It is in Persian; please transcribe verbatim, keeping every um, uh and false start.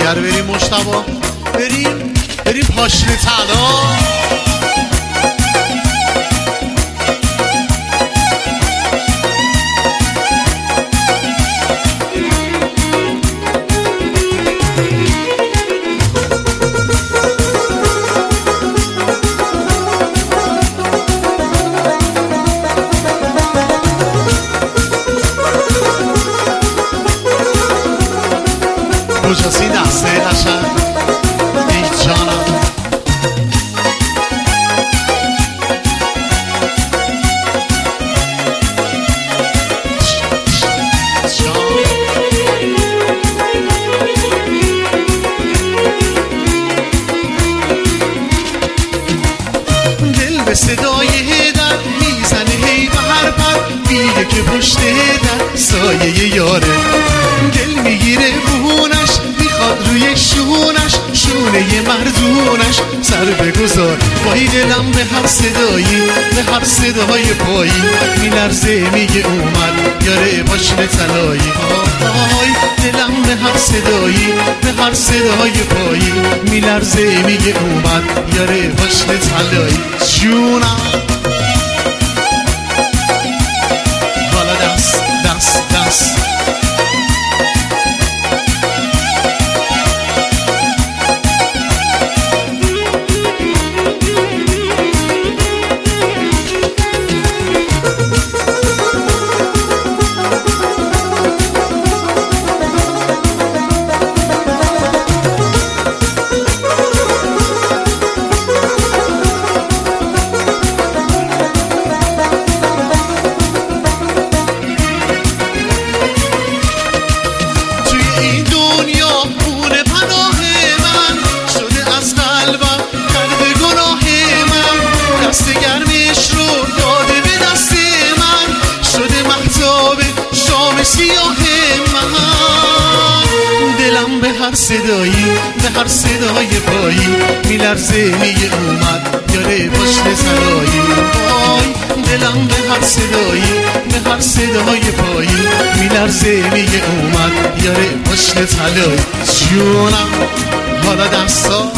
دیگر بریم مشتبا، بریم بریم پاشنه طلا. کجاست این دسته قشنگ ای جانم؟ دل به صدای در میزنه هی به هر پر، میگه که پشت در سایه یاره. دل میگیره بهونش، میخواد روی شونش، شونه مردونش سر بگذار. وای دلم به هر صدایی، به هر صدای پایی میلرزه، میگه اومد یاره پاشنه طلایی. وای دلم به هر صدایی، به هر صدای پایی میلرزه، میگه اومد یاره پاشنه طلایی. جونم بالا دست دست دست. دلم به هر صدایی، به هر صدای پایی میلرزه، میگه اومد یاره پاشنه طلایی. وای دلم به هر صدایی، به هر صدای پایی میلرزه، میگه اومد یاره پاشنه طلایی. جونم حالا دستا